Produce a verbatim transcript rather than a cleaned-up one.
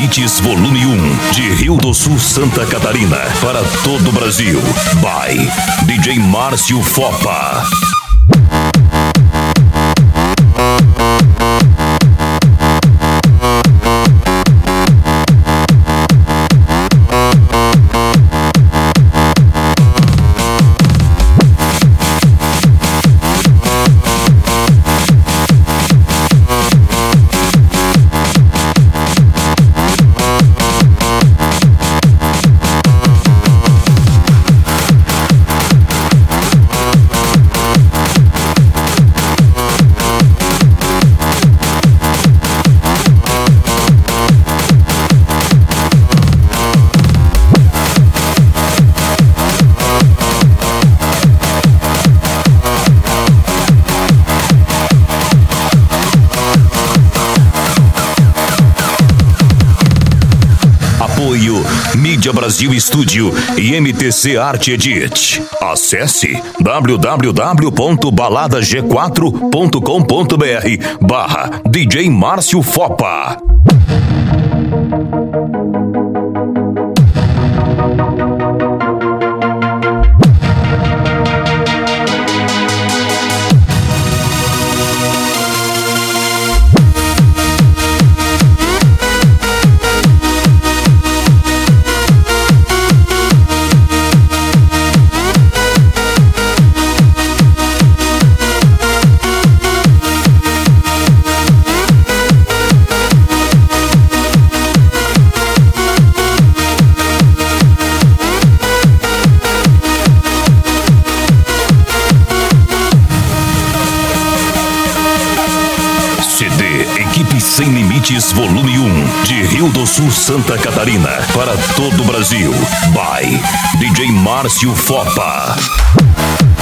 Limites Volume um, de Rio do Sul, Santa Catarina, para todo o Brasil. By D J Márcio Fopa. Apoio Mídia Brasil Estúdio e M T C Arte Edit. Acesse w w w ponto balada g quatro ponto com ponto b r barra D J Márcio Fopa. C D Equipe Sem Limites Volume um, de Rio do Sul, Santa Catarina, para todo o Brasil. By D J Márcio Fopa.